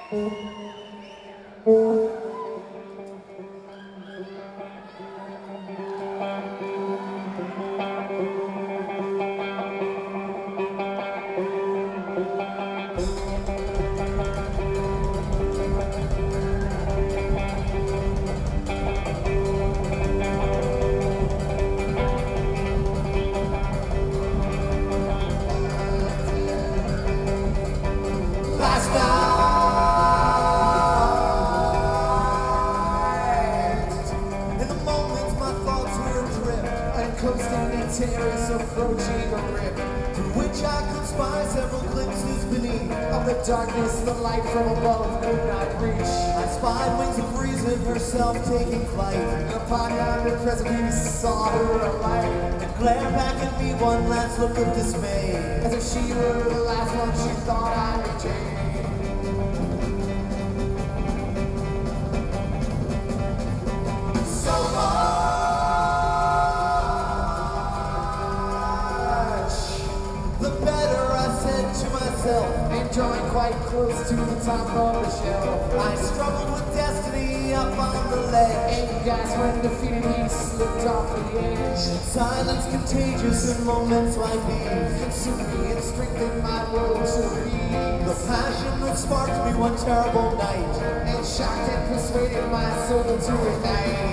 Last night, in the moments my thoughts were adrift, and coasting in terrace approaching a rift, through which I could spy several glimpses beneath of the darkness the light from above could not reach. I spied wings of reason herself taking flight, and upon yonder precipice saw her alight, and glared back at me one last look of dismay, as if she were the last one she thought I would take. So much, the better, I said to myself, and drawing quite close to the top of the shelf, I struggled with destiny up on the ledge, and gasped when defeated he slipped off the edge. Silence contagious in moments like these consumed me and strengthened my will to be. The passion that sparked me one terrible night, and shocked and persuaded my soul to ignite.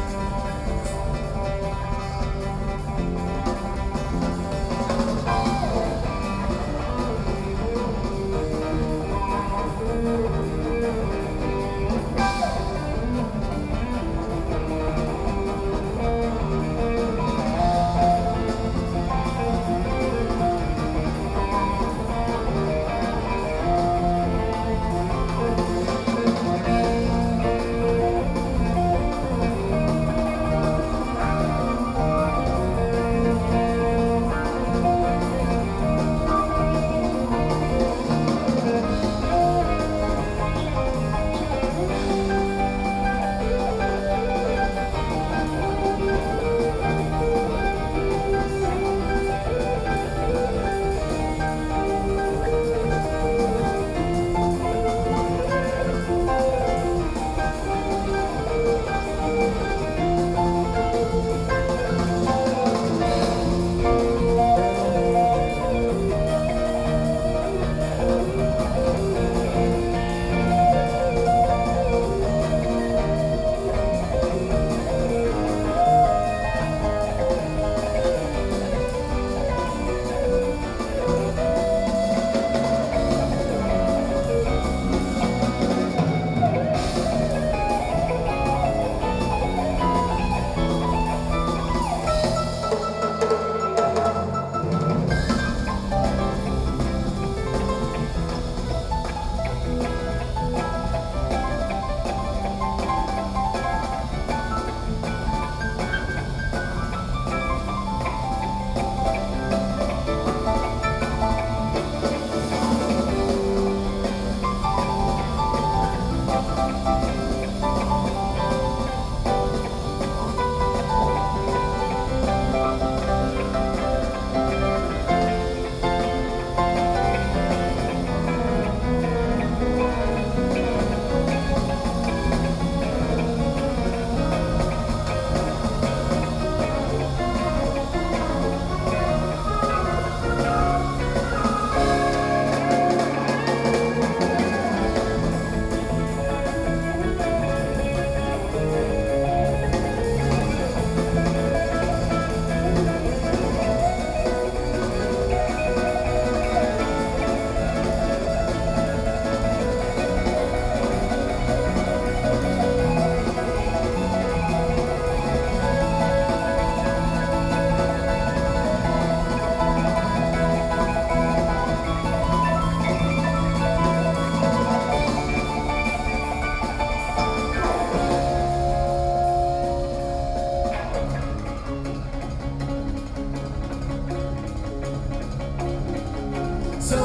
So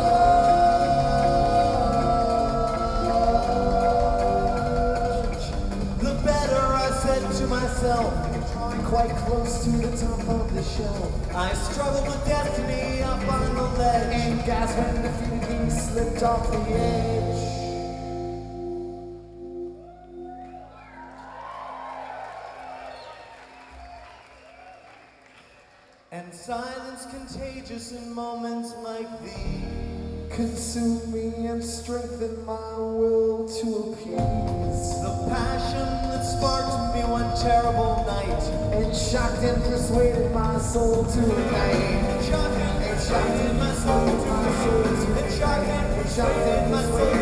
much, the better, I said to myself, drawing quite close to the top of the shelf. I struggled with destiny up on the ledge, and gasped when defeated he slipped off the edge. contagious in moments like these. Consume me and strengthen my will to appease the passion that sparked me one terrible night, and shocked and persuaded my soul to ignite. Shocked and my soul to ignite. And shocked and my soul